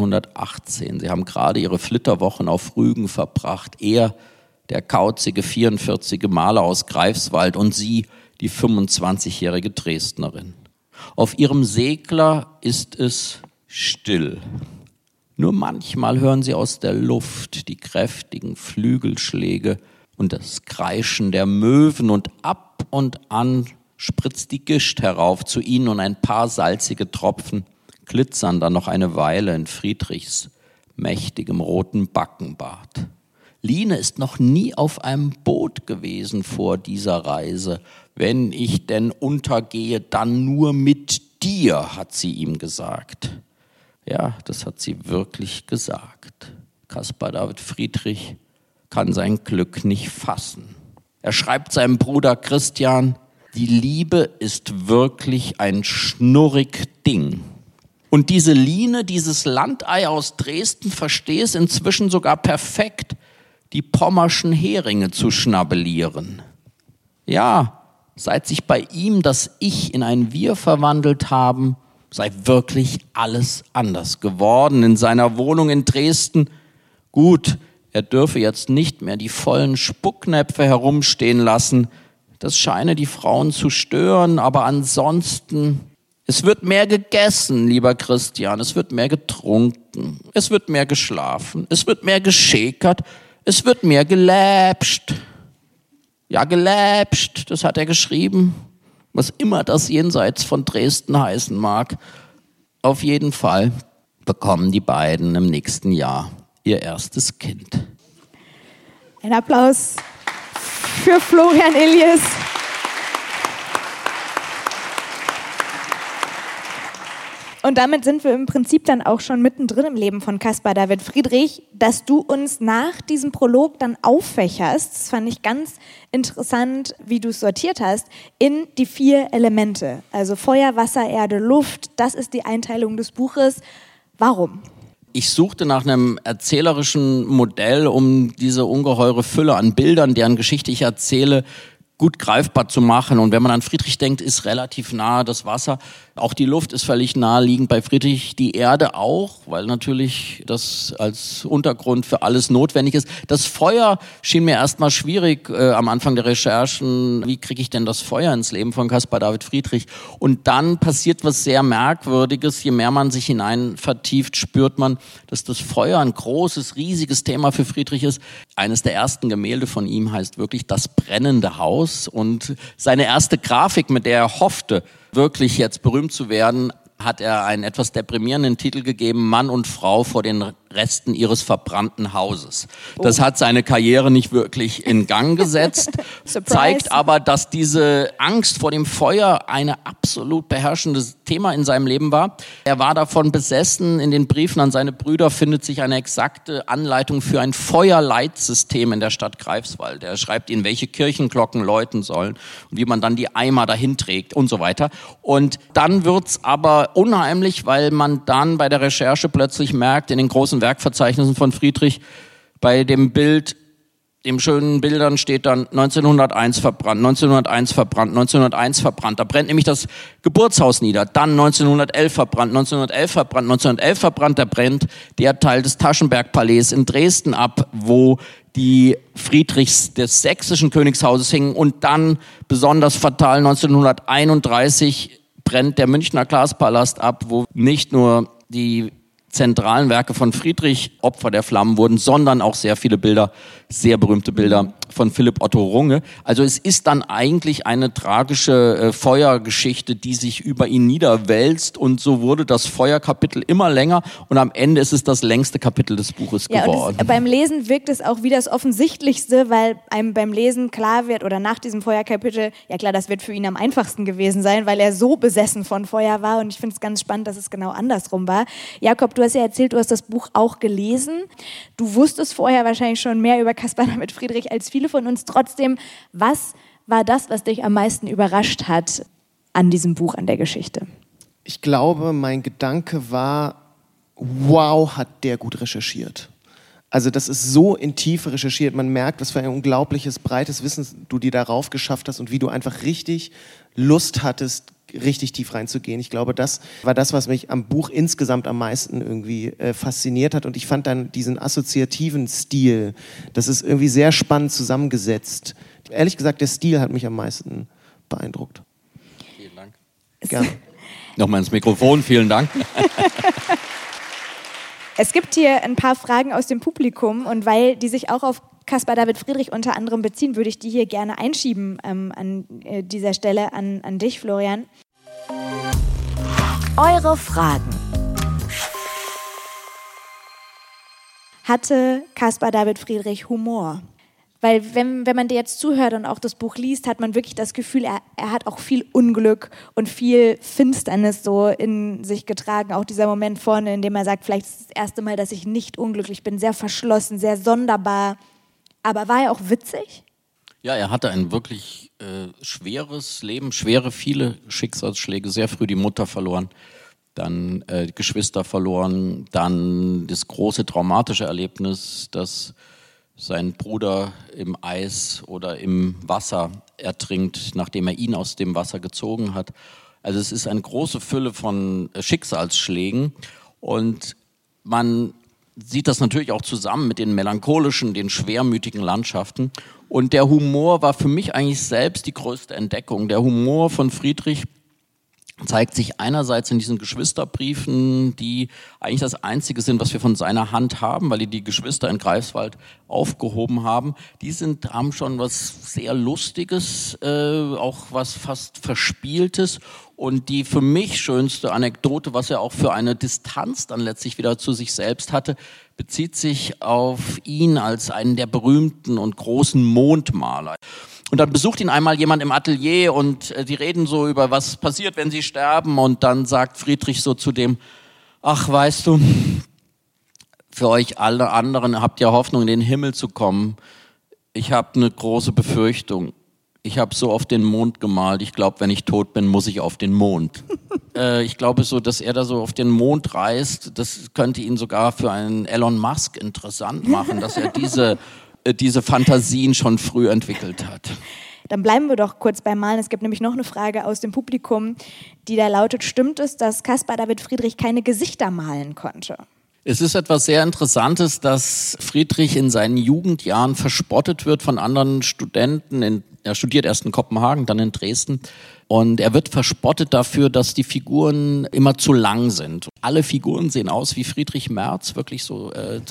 Speaker 4: 1818. Sie haben gerade ihre Flitterwochen auf Rügen verbracht. Er, der kauzige 44. Maler aus Greifswald und sie, die 25-jährige Dresdnerin. Auf ihrem Segler ist es still. Nur manchmal hören sie aus der Luft die kräftigen Flügelschläge und das Kreischen der Möwen und ab und an spritzt die Gischt herauf zu ihnen und ein paar salzige Tropfen glitzern dann noch eine Weile in Friedrichs mächtigem roten Backenbart. Line ist noch nie auf einem Boot gewesen vor dieser Reise. Wenn ich denn untergehe, dann nur mit dir, hat sie ihm gesagt. Ja, das hat sie wirklich gesagt. Caspar David Friedrich kann sein Glück nicht fassen. Er schreibt seinem Bruder Christian, die Liebe ist wirklich ein schnurrig Ding. Und diese Line, dieses Landei aus Dresden, verstehe es inzwischen sogar perfekt, die pommerschen Heringe zu schnabellieren. Ja, seit sich bei ihm das Ich in ein Wir verwandelt haben, sei wirklich alles anders geworden in seiner Wohnung in Dresden. Gut, er dürfe jetzt nicht mehr die vollen Spucknäpfe herumstehen lassen. Das scheine die Frauen zu stören, aber ansonsten, es wird mehr gegessen, lieber Christian, es wird mehr getrunken, es wird mehr geschlafen, es wird mehr geschäkert, es wird mehr geläpscht. Ja, geläpscht, das hat er geschrieben, was immer das jenseits von Dresden heißen mag. Auf jeden Fall bekommen die beiden im nächsten Jahr ihr erstes Kind.
Speaker 3: Ein Applaus für Florian Illies. Und damit sind wir im Prinzip dann auch schon mittendrin im Leben von Caspar David Friedrich, dass du uns nach diesem Prolog dann auffächerst, das fand ich ganz interessant, wie du es sortiert hast, in die 4 Elemente. Also Feuer, Wasser, Erde, Luft, das ist die Einteilung des Buches. Warum?
Speaker 4: Ich suchte nach einem erzählerischen Modell, um diese ungeheure Fülle an Bildern, deren Geschichte ich erzähle, gut greifbar zu machen. Und wenn man an Friedrich denkt, ist relativ nahe das Wasser. Auch die Luft ist völlig naheliegend bei Friedrich, die Erde auch, weil natürlich das als Untergrund für alles notwendig ist. Das Feuer schien mir erstmal schwierig am Anfang der Recherchen. Wie kriege ich denn das Feuer ins Leben von Caspar David Friedrich? Und dann passiert was sehr Merkwürdiges. Je mehr man sich hinein vertieft, spürt man, dass das Feuer ein großes, riesiges Thema für Friedrich ist. Eines der ersten Gemälde von ihm heißt wirklich Das brennende Haus. Und seine erste Grafik, mit der er hoffte, wirklich jetzt berühmt zu werden, hat er einen etwas deprimierenden Titel gegeben, Mann und Frau vor den Resten ihres verbrannten Hauses. Das hat seine Karriere nicht wirklich in Gang gesetzt, zeigt aber, dass diese Angst vor dem Feuer ein absolut beherrschendes Thema in seinem Leben war. Er war davon besessen, in den Briefen an seine Brüder findet sich eine exakte Anleitung für ein Feuerleitsystem in der Stadt Greifswald. Er schreibt ihnen, welche Kirchenglocken läuten sollen und wie man dann die Eimer dahin trägt und so weiter. Und dann wird's aber unheimlich, weil man dann bei der Recherche plötzlich merkt, in den großen Werkverzeichnissen von Friedrich, bei dem Bild, dem schönen Bildern steht dann 1901 verbrannt, 1901 verbrannt, 1901 verbrannt. Da brennt nämlich das Geburtshaus nieder. Dann 1911 verbrannt, 1911 verbrannt, 1911 verbrannt. Da brennt der Teil des Taschenberg-Palais in Dresden ab, wo die Friedrichs des sächsischen Königshauses hingen. Und dann besonders fatal 1931 brennt der Münchner Glaspalast ab, wo nicht nur die zentralen Werke von Friedrich Opfer der Flammen wurden, sondern auch sehr viele Bilder, sehr berühmte Bilder von Philipp Otto Runge. Also es ist dann eigentlich eine tragische Feuergeschichte, die sich über ihn niederwälzt, und so wurde das Feuerkapitel immer länger und am Ende ist es das längste Kapitel des Buches geworden.
Speaker 3: Und beim Lesen wirkt es auch wie das Offensichtlichste, weil einem beim Lesen klar wird, oder nach diesem Feuerkapitel, ja klar, das wird für ihn am einfachsten gewesen sein, weil er so besessen von Feuer war, und ich finde es ganz spannend, dass es genau andersrum war. Jakob, du hast ja erzählt, du hast das Buch auch gelesen. Du wusstest vorher wahrscheinlich schon mehr über Caspar David Friedrich als viele von uns. Trotzdem, was war das, was dich am meisten überrascht hat an diesem Buch, an der Geschichte?
Speaker 5: Ich glaube, mein Gedanke war, wow, hat der gut recherchiert. Also das ist so in Tiefe recherchiert. Man merkt, was für ein unglaubliches, breites Wissen du dir darauf geschafft hast und wie du einfach richtig Lust hattest, richtig tief reinzugehen. Ich glaube, das war das, was mich am Buch insgesamt am meisten irgendwie fasziniert hat. Und ich fand dann diesen assoziativen Stil, das ist irgendwie sehr spannend zusammengesetzt. Ehrlich gesagt, der Stil hat mich am meisten beeindruckt.
Speaker 4: Vielen Dank.
Speaker 5: Gerne.
Speaker 4: Nochmal ins Mikrofon, vielen Dank.
Speaker 3: Es gibt hier ein paar Fragen aus dem Publikum, und weil die sich auch auf Caspar David Friedrich unter anderem beziehen, würde ich die hier gerne einschieben an dieser Stelle an dich, Florian.
Speaker 1: Eure Fragen.
Speaker 3: Hatte Caspar David Friedrich Humor? Weil wenn man dir jetzt zuhört und auch das Buch liest, hat man wirklich das Gefühl, er hat auch viel Unglück und viel Finsternis so in sich getragen. Auch dieser Moment vorne, in dem er sagt, vielleicht ist es das erste Mal, dass ich nicht unglücklich bin, sehr verschlossen, sehr sonderbar. Aber war er auch witzig?
Speaker 4: Ja, er hatte ein wirklich schweres Leben, viele Schicksalsschläge, sehr früh die Mutter verloren, dann die Geschwister verloren, dann das große traumatische Erlebnis, dass sein Bruder im Eis oder im Wasser ertrinkt, nachdem er ihn aus dem Wasser gezogen hat. Also es ist eine große Fülle von Schicksalsschlägen und man sieht das natürlich auch zusammen mit den melancholischen, den schwermütigen Landschaften. Und der Humor war für mich eigentlich selbst die größte Entdeckung. Der Humor von Friedrich zeigt sich einerseits in diesen Geschwisterbriefen, die eigentlich das Einzige sind, was wir von seiner Hand haben, weil die Geschwister in Greifswald aufgehoben haben. Die haben schon was sehr Lustiges, auch was fast Verspieltes. Und die für mich schönste Anekdote, was er auch für eine Distanz dann letztlich wieder zu sich selbst hatte, bezieht sich auf ihn als einen der berühmten und großen Mondmaler. Und dann besucht ihn einmal jemand im Atelier und die reden so über, was passiert, wenn sie sterben. Und dann sagt Friedrich so zu dem, ach, weißt du, für euch alle anderen habt ihr Hoffnung, in den Himmel zu kommen. Ich habe eine große Befürchtung. Ich habe so auf den Mond gemalt. Ich glaube, wenn ich tot bin, muss ich auf den Mond. Ich glaube so, dass er da so auf den Mond reist. Das könnte ihn sogar für einen Elon Musk interessant machen, dass er diese Fantasien schon früh entwickelt hat.
Speaker 3: Dann bleiben wir doch kurz beim Malen. Es gibt nämlich noch eine Frage aus dem Publikum, die da lautet, stimmt es, dass Caspar David Friedrich keine Gesichter malen konnte?
Speaker 4: Es ist etwas sehr Interessantes, dass Friedrich in seinen Jugendjahren verspottet wird von anderen Studenten. Er studiert erst in Kopenhagen, dann in Dresden. Und er wird verspottet dafür, dass die Figuren immer zu lang sind. Alle Figuren sehen aus wie Friedrich Merz, wirklich so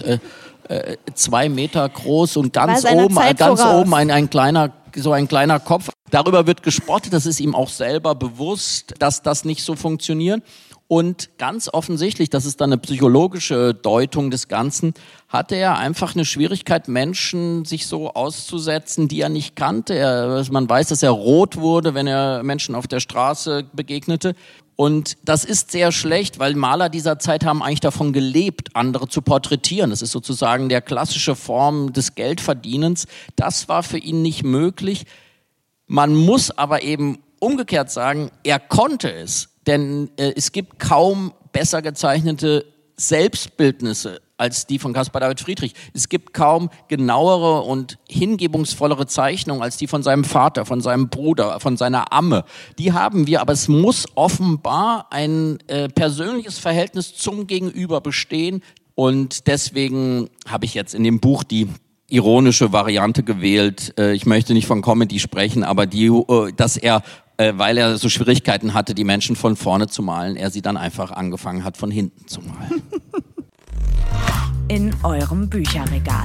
Speaker 4: 2 Meter groß und ganz oben ein kleiner Kopf. Darüber wird gespottet, das ist ihm auch selber bewusst, dass das nicht so funktioniert. Und ganz offensichtlich, das ist dann eine psychologische Deutung des Ganzen, hatte er einfach eine Schwierigkeit, Menschen sich so auszusetzen, die er nicht kannte. Man weiß, dass er rot wurde, wenn er Menschen auf der Straße begegnete. Und das ist sehr schlecht, weil Maler dieser Zeit haben eigentlich davon gelebt, andere zu porträtieren. Das ist sozusagen der klassische Form des Geldverdienens. Das war für ihn nicht möglich. Man muss aber eben umgekehrt sagen, er konnte es. Denn es gibt kaum besser gezeichnete Selbstbildnisse als die von Caspar David Friedrich. Es gibt kaum genauere und hingebungsvollere Zeichnungen als die von seinem Vater, von seinem Bruder, von seiner Amme. Die haben wir, aber es muss offenbar ein persönliches Verhältnis zum Gegenüber bestehen. Und deswegen habe ich jetzt in dem Buch die ironische Variante gewählt. Ich möchte nicht von Comedy sprechen, aber dass er, weil er so Schwierigkeiten hatte, die Menschen von vorne zu malen, er sie dann einfach angefangen hat, von hinten zu malen.
Speaker 1: In eurem Bücherregal.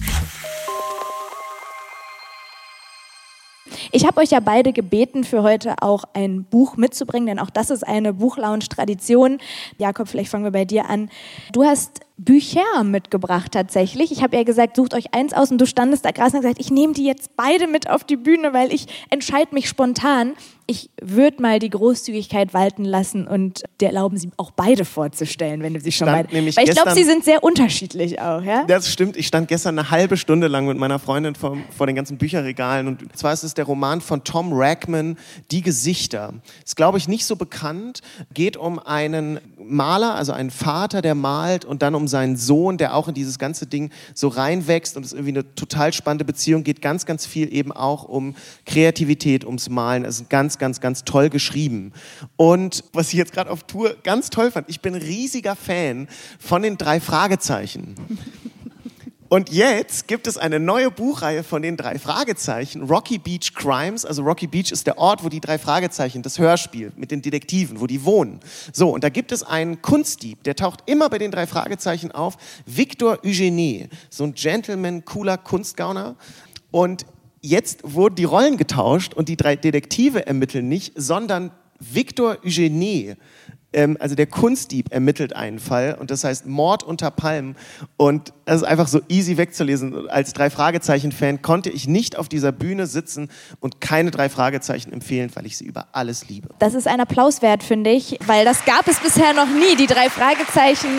Speaker 3: Ich habe euch ja beide gebeten, für heute auch ein Buch mitzubringen, denn auch das ist eine Buchlounge-Tradition. Jakob, vielleicht fangen wir bei dir an. Du hast Bücher mitgebracht tatsächlich. Ich habe ja gesagt, sucht euch eins aus und du standest da gerade und hast gesagt, ich nehme die jetzt beide mit auf die Bühne, weil ich entscheide mich spontan. Ich würde mal die Großzügigkeit walten lassen und dir erlauben, sie auch beide vorzustellen, wenn du sie schon beide... Weil ich glaube, sie sind sehr unterschiedlich auch, ja?
Speaker 5: Das stimmt. Ich stand gestern eine halbe Stunde lang mit meiner Freundin vor den ganzen Bücherregalen. Und zwar ist es der Roman von Tom Ragman, Die Gesichter. Ist, glaube ich, nicht so bekannt. Geht um einen Maler, also einen Vater, der malt, und dann um seinen Sohn, der auch in dieses ganze Ding so reinwächst. Und es ist irgendwie eine total spannende Beziehung. Geht ganz, ganz viel eben auch um Kreativität, ums Malen. Es ist ganz, ganz toll geschrieben. Und was ich jetzt gerade auf Tour ganz toll fand, ich bin ein riesiger Fan von den 3 Fragezeichen. Und jetzt gibt es eine neue Buchreihe von den 3 Fragezeichen, Rocky Beach Crimes. Also Rocky Beach ist der Ort, wo die 3 Fragezeichen, das Hörspiel mit den Detektiven, wo die wohnen. So, und da gibt es einen Kunstdieb, der taucht immer bei den 3 Fragezeichen auf. Victor Eugenie, so ein Gentleman, cooler Kunstgauner. Und jetzt wurden die Rollen getauscht und die 3 Detektive ermitteln nicht, sondern Victor Eugenie Also der Kunstdieb ermittelt einen Fall und das heißt Mord unter Palmen und das ist einfach so easy wegzulesen. Als 3-Fragezeichen-Fan konnte ich nicht auf dieser Bühne sitzen und keine 3 Fragezeichen empfehlen, weil ich sie über alles liebe.
Speaker 3: Das ist ein Applaus wert, finde ich, weil das gab es bisher noch nie, die 3 Fragezeichen.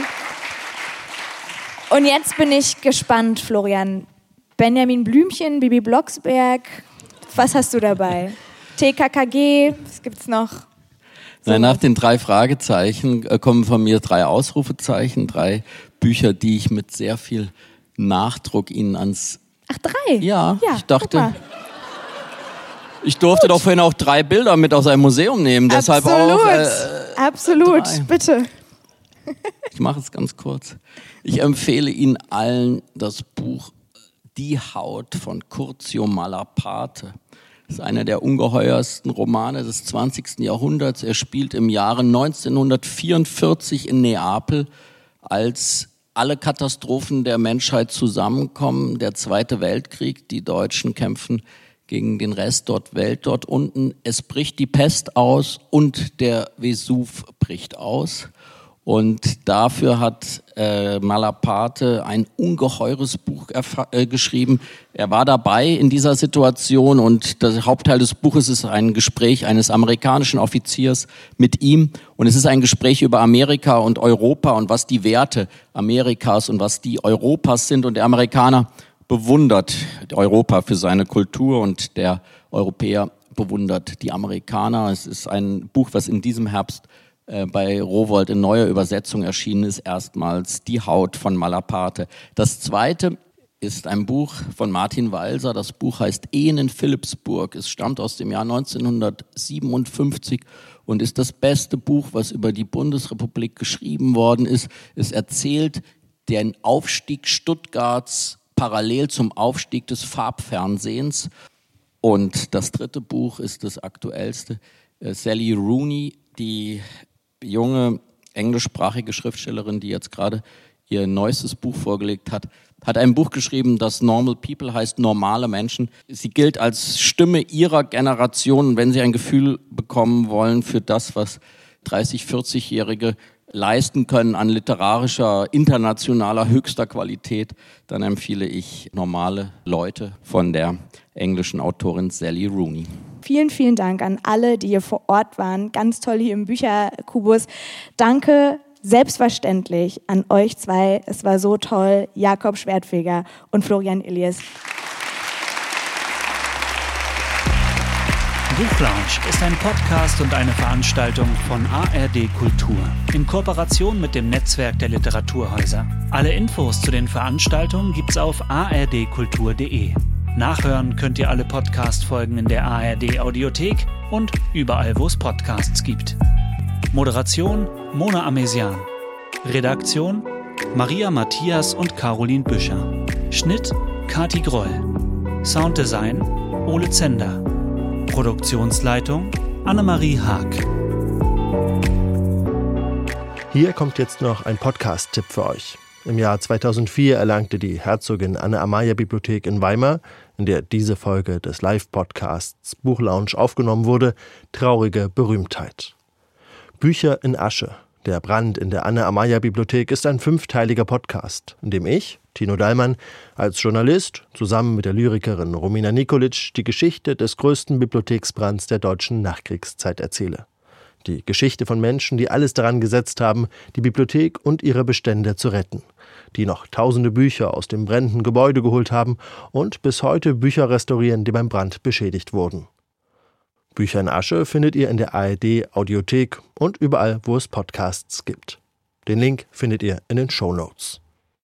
Speaker 3: Und jetzt bin ich gespannt, Florian. Benjamin Blümchen, Bibi Blocksberg, was hast du dabei? TKKG, was gibt's noch?
Speaker 4: So. Nach den 3 Fragezeichen kommen von mir 3 Ausrufezeichen, 3 Bücher, die ich mit sehr viel Nachdruck Ihnen ans...
Speaker 3: Ach, 3?
Speaker 4: Ja, ich dachte... Ich durfte doch vorhin auch 3 Bilder mit aus einem Museum nehmen, deshalb
Speaker 3: absolut,
Speaker 4: auch...
Speaker 3: Absolut, 3. Bitte.
Speaker 4: Ich mache es ganz kurz. Ich empfehle Ihnen allen das Buch Die Haut von Curzio Malaparte. Das ist einer der ungeheuersten Romane des 20. Jahrhunderts. Er spielt im Jahre 1944 in Neapel, als alle Katastrophen der Menschheit zusammenkommen. Der Zweite Weltkrieg, die Deutschen kämpfen gegen den Rest der Welt dort unten. Es bricht die Pest aus und der Vesuv bricht aus. Und dafür hat Malaparte ein ungeheures Buch geschrieben. Er war dabei in dieser Situation und der Hauptteil des Buches ist ein Gespräch eines amerikanischen Offiziers mit ihm. Und es ist ein Gespräch über Amerika und Europa und was die Werte Amerikas und was die Europas sind. Und der Amerikaner bewundert Europa für seine Kultur und der Europäer bewundert die Amerikaner. Es ist ein Buch, was in diesem Herbst bei Rowohlt in neuer Übersetzung erschienen ist, erstmals Die Haut von Malaparte. Das zweite ist ein Buch von Martin Walser. Das Buch heißt Ehen in Philippsburg. Es stammt aus dem Jahr 1957 und ist das beste Buch, was über die Bundesrepublik geschrieben worden ist. Es erzählt den Aufstieg Stuttgarts parallel zum Aufstieg des Farbfernsehens. Und das dritte Buch ist das aktuellste. Sally Rooney, die junge englischsprachige Schriftstellerin, die jetzt gerade ihr neuestes Buch vorgelegt hat, hat ein Buch geschrieben, das Normal People heißt, normale Menschen. Sie gilt als Stimme ihrer Generation. Wenn Sie ein Gefühl bekommen wollen für das, was 30-, 40-Jährige leisten können an literarischer, internationaler, höchster Qualität, dann empfehle ich Normale Leute von der englischen Autorin Sally Rooney.
Speaker 3: Vielen, vielen Dank an alle, die hier vor Ort waren. Ganz toll hier im Bücherkubus. Danke selbstverständlich an euch 2. Es war so toll. Jakob Schwertfeger und Florian Illies.
Speaker 2: Buchlounge ist ein Podcast und eine Veranstaltung von ARD Kultur in Kooperation mit dem Netzwerk der Literaturhäuser. Alle Infos zu den Veranstaltungen gibt's auf ardkultur.de. Nachhören könnt ihr alle Podcast-Folgen in der ARD Audiothek und überall, wo es Podcasts gibt. Moderation Mona Amesian. Redaktion Maria Matthias und Caroline Büscher. Schnitt Kati Groll. Sounddesign Ole Zender. Produktionsleitung Annemarie Haag.
Speaker 6: Hier kommt jetzt noch ein Podcast-Tipp für euch. Im Jahr 2004 erlangte die Herzogin Anne-Amalia-Bibliothek in Weimar, in der diese Folge des Live-Podcasts Buchlounge aufgenommen wurde, traurige Berühmtheit. Bücher in Asche. Der Brand in der Anne-Amalia-Bibliothek ist ein 5-teiliger Podcast, in dem ich, Tino Dallmann, als Journalist zusammen mit der Lyrikerin Romina Nikolic die Geschichte des größten Bibliotheksbrands der deutschen Nachkriegszeit erzähle. Die Geschichte von Menschen, die alles daran gesetzt haben, die Bibliothek und ihre Bestände zu retten, die noch tausende Bücher aus dem brennenden Gebäude geholt haben und bis heute Bücher restaurieren, die beim Brand beschädigt wurden. Bücher in Asche findet ihr in der ARD Audiothek und überall, wo es Podcasts gibt. Den Link findet ihr in den Shownotes.